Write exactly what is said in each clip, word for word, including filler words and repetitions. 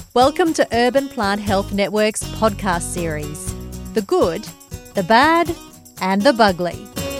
Welcome to Urban Plant Health Network's podcast series, The Good, the Bad and the Bugly.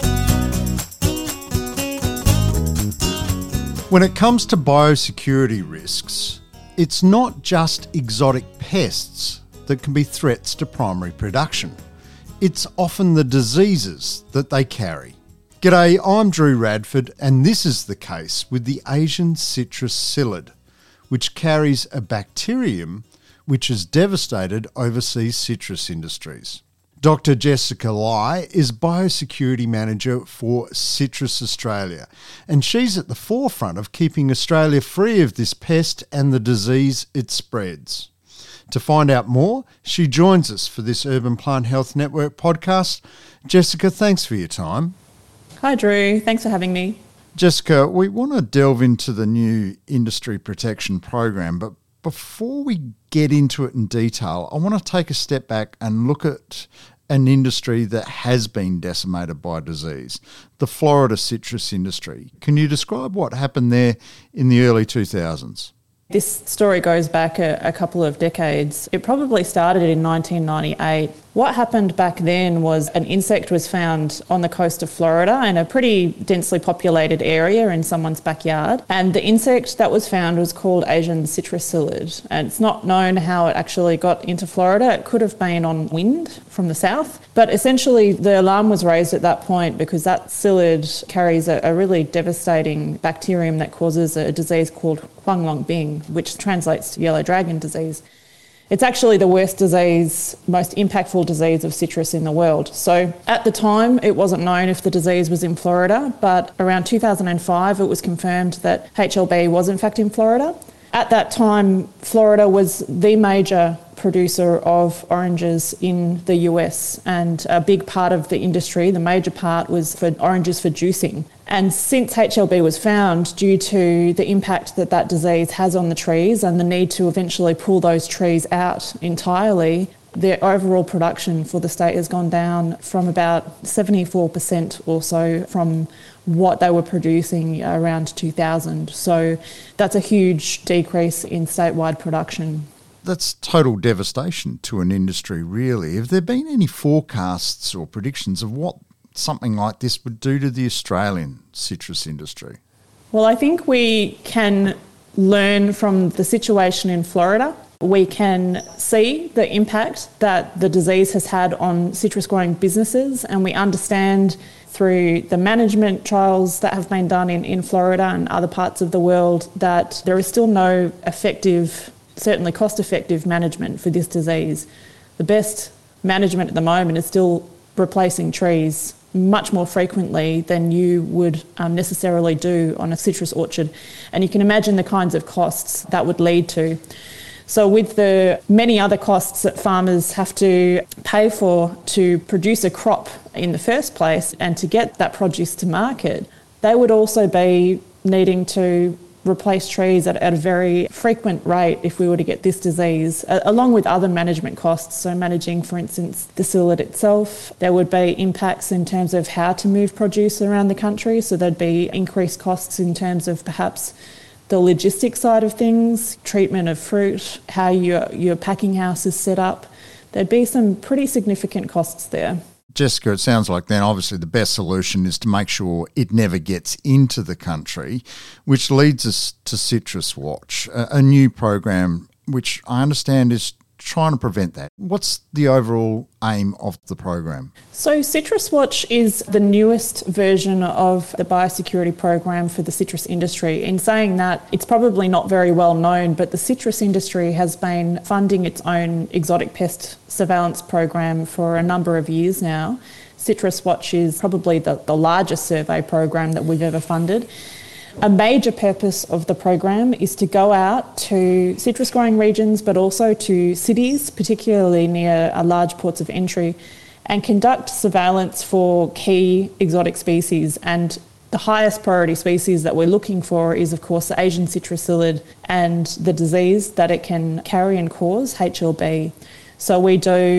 When it comes to biosecurity risks, it's not just exotic pests that can be threats to primary production. It's often the diseases that they carry. G'day, I'm Drew Radford, and this is the case with the Asian citrus psyllid, which carries a bacterium which has devastated overseas citrus industries. Doctor Jessica Lai is Biosecurity Manager for Citrus Australia, and she's at the forefront of keeping Australia free of this pest and the disease it spreads. To find out more, she joins us for this Urban Plant Health Network podcast. Jessica, thanks for your time. Hi Drew, thanks for having me. Jessica, we want to delve into the new industry protection program, but before we get into it in detail, I want to take a step back and look at an industry that has been decimated by disease, the Florida citrus industry. Can you describe what happened there in the early two thousands? This story goes back a, a couple of decades. It probably started in nineteen ninety-eight. What happened back then was an insect was found on the coast of Florida in a pretty densely populated area in someone's backyard. And the insect that was found was called Asian citrus psyllid. And it's not known how it actually got into Florida. It could have been on wind from the south. But essentially the alarm was raised at that point because that psyllid carries a, a really devastating bacterium that causes a disease called Huanglongbing, which translates to yellow dragon disease. It's actually the worst disease, most impactful disease of citrus in the world. So at the time, it wasn't known if the disease was in Florida, but around two thousand five, it was confirmed that H L B was in fact in Florida. At that time, Florida was the major producer of oranges in the U S, and a big part of the industry, the major part, was for oranges for juicing. And since H L B was found, due to the impact that that disease has on the trees and the need to eventually pull those trees out entirely, the overall production for the state has gone down from about seventy-four percent or so from what they were producing around two thousand. So that's a huge decrease in statewide production. That's total devastation to an industry, really. Have there been any forecasts or predictions of what something like this would do to the Australian citrus industry? Well, I think we can learn from the situation in Florida. We can see the impact that the disease has had on citrus growing businesses, and we understand through the management trials that have been done in, in Florida and other parts of the world that there is still no effective, certainly cost-effective management for this disease. The best management at the moment is still replacing trees much more frequently than you would um, necessarily do on a citrus orchard. And you can imagine the kinds of costs that would lead to. So with the many other costs that farmers have to pay for to produce a crop in the first place and to get that produce to market, they would also be needing to replace trees at, at a very frequent rate if we were to get this disease, uh, along with other management costs. So managing, for instance, the psyllid itself. There would be impacts in terms of how to move produce around the country. So there'd be increased costs in terms of perhaps the logistics side of things, treatment of fruit, how your, your packing house is set up. There'd be some pretty significant costs there. Jessica, it sounds like then obviously the best solution is to make sure it never gets into the country, which leads us to Citrus Watch, a, a new program which I understand is trying to prevent that. What's the overall aim of the program? So Citrus Watch is the newest version of the biosecurity program for the citrus industry. In saying that, it's probably not very well known, but the citrus industry has been funding its own exotic pest surveillance program for a number of years now. Citrus Watch is probably the, the largest survey program that we've ever funded. A major purpose of the program is to go out to citrus growing regions, but also to cities, particularly near large ports of entry, and conduct surveillance for key exotic species. And the highest priority species that we're looking for is, of course, the Asian citrus psyllid and the disease that it can carry and cause, H L B. So we do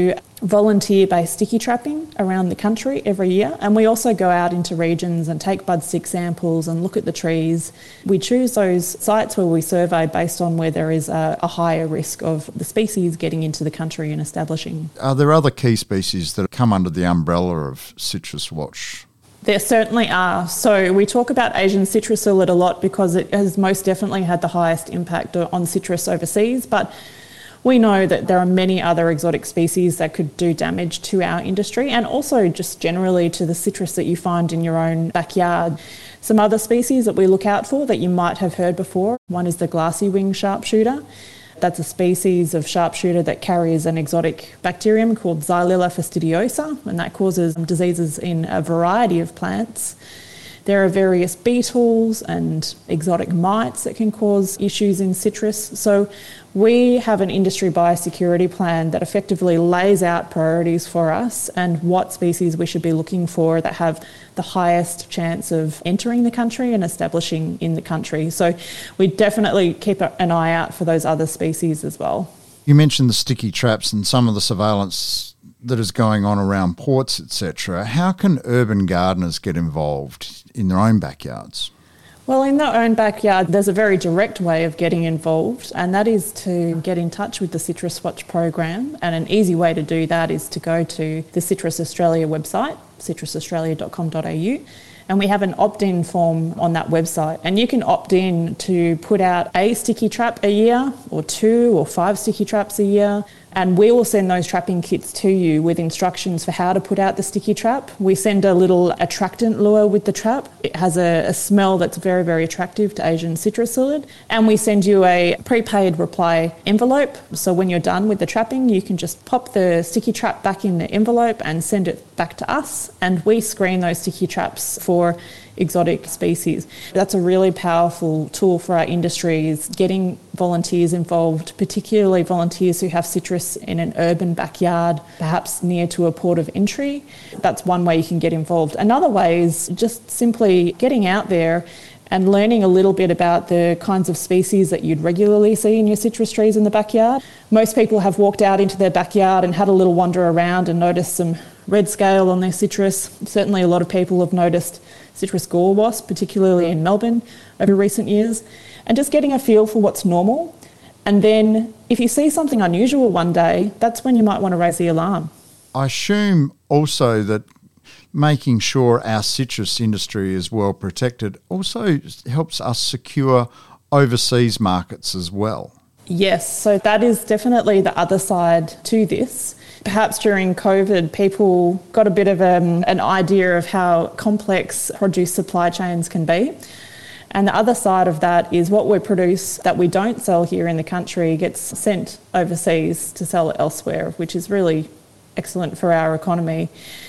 volunteer-based sticky trapping around the country every year, and we also go out into regions and take bud stick samples and look at the trees. We choose those sites where we survey based on where there is a, a higher risk of the species getting into the country and establishing. Are there other key species that come under the umbrella of Citrus Watch? There certainly are. So we talk about Asian citrus psyllid a lot because it has most definitely had the highest impact on citrus overseas, but we know that there are many other exotic species that could do damage to our industry and also just generally to the citrus that you find in your own backyard. Some other species that we look out for that you might have heard before, one is the glassy wing sharpshooter. That's a species of sharpshooter that carries an exotic bacterium called Xylella fastidiosa, and that causes diseases in a variety of plants. There are various beetles and exotic mites that can cause issues in citrus. So we have an industry biosecurity plan that effectively lays out priorities for us and what species we should be looking for that have the highest chance of entering the country and establishing in the country. So we definitely keep an eye out for those other species as well. You mentioned the sticky traps and some of the surveillance that is going on around ports, et cetera. How can urban gardeners get involved in their own backyards? Well, in their own backyard, there's a very direct way of getting involved, and that is to get in touch with the Citrus Watch program. And an easy way to do that is to go to the Citrus Australia website, citrus australia dot com dot a u, and we have an opt-in form on that website. And you can opt in to put out a sticky trap a year, or two or five sticky traps a year. And we will send those trapping kits to you with instructions for how to put out the sticky trap. We send a little attractant lure with the trap. It has a, a smell that's very, very attractive to Asian citrus psyllid. And we send you a prepaid reply envelope. So when you're done with the trapping, you can just pop the sticky trap back in the envelope and send it back to us. And we screen those sticky traps for exotic species. That's a really powerful tool for our industry, is getting volunteers involved, particularly volunteers who have citrus in an urban backyard, perhaps near to a port of entry. That's one way you can get involved. Another way is just simply getting out there and learning a little bit about the kinds of species that you'd regularly see in your citrus trees in the backyard. Most people have walked out into their backyard and had a little wander around and noticed some red scale on their citrus. Certainly a lot of people have noticed citrus gore wasp, particularly in Melbourne over recent years, and just getting a feel for what's normal. And then if you see something unusual one day, that's when you might want to raise the alarm. I assume also that making sure our citrus industry is well protected also helps us secure overseas markets as well. Yes, so that is definitely the other side to this. Perhaps during COVID, people got a bit of um, an idea of how complex produce supply chains can be. And the other side of that is what we produce that we don't sell here in the country gets sent overseas to sell it elsewhere, which is really excellent for our economy.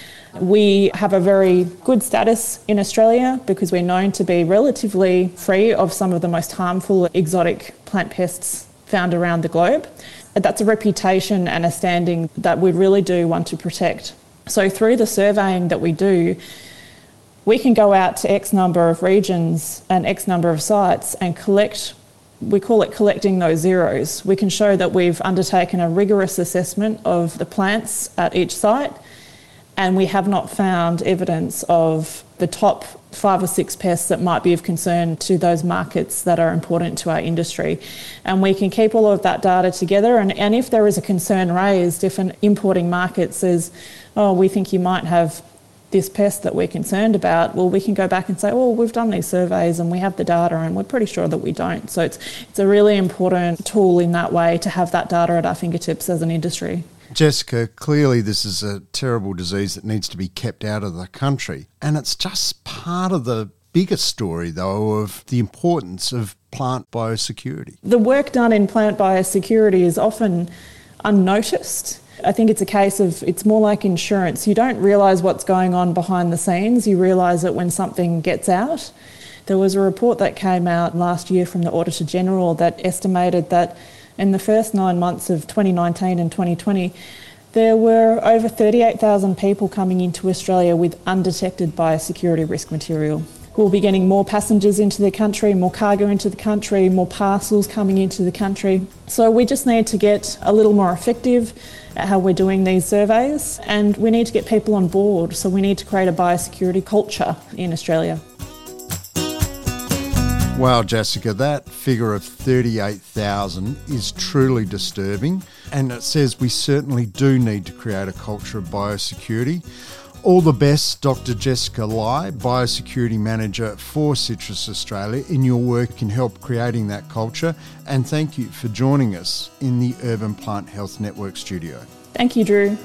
We have a very good status in Australia because we're known to be relatively free of some of the most harmful exotic plant pests found around the globe. That's a reputation and a standing that we really do want to protect. So through the surveying that we do, we can go out to X number of regions and X number of sites and collect, we call it collecting those zeros. We can show that we've undertaken a rigorous assessment of the plants at each site, and we have not found evidence of the top five or six pests that might be of concern to those markets that are important to our industry. And we can keep all of that data together, and, and if there is a concern raised, if an importing market says, oh, we think you might have this pest that we're concerned about, well, we can go back and say, well, we've done these surveys and we have the data and we're pretty sure that we don't. So it's it's a really important tool in that way to have that data at our fingertips as an industry. Jessica, clearly this is a terrible disease that needs to be kept out of the country. And it's just part of the bigger story, though, of the importance of plant biosecurity. The work done in plant biosecurity is often unnoticed. I think it's a case of, it's more like insurance. You don't realise what's going on behind the scenes. You realise it when something gets out. There was a report that came out last year from the Auditor General that estimated that in the first nine months of twenty nineteen and twenty twenty, there were over thirty-eight thousand people coming into Australia with undetected biosecurity risk material. We'll be getting more passengers into the country, more cargo into the country, more parcels coming into the country. So we just need to get a little more effective at how we're doing these surveys, and we need to get people on board. So we need to create a biosecurity culture in Australia. Wow, Jessica, that figure of thirty-eight thousand is truly disturbing, and it says we certainly do need to create a culture of biosecurity. All the best, Doctor Jessica Lai, Biosecurity Manager for Citrus Australia, in your work in help creating that culture, and thank you for joining us in the Urban Plant Health Network studio. Thank you, Drew.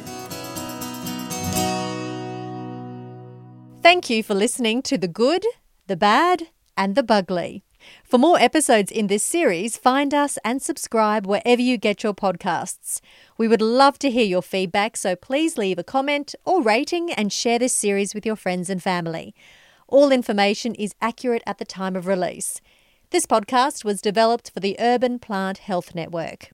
Thank you for listening to The Good, The Bad and The Bugly. For more episodes in this series, find us and subscribe wherever you get your podcasts. We would love to hear your feedback, so please leave a comment or rating and share this series with your friends and family. All information is accurate at the time of release. This podcast was developed for the Urban Plant Health Network.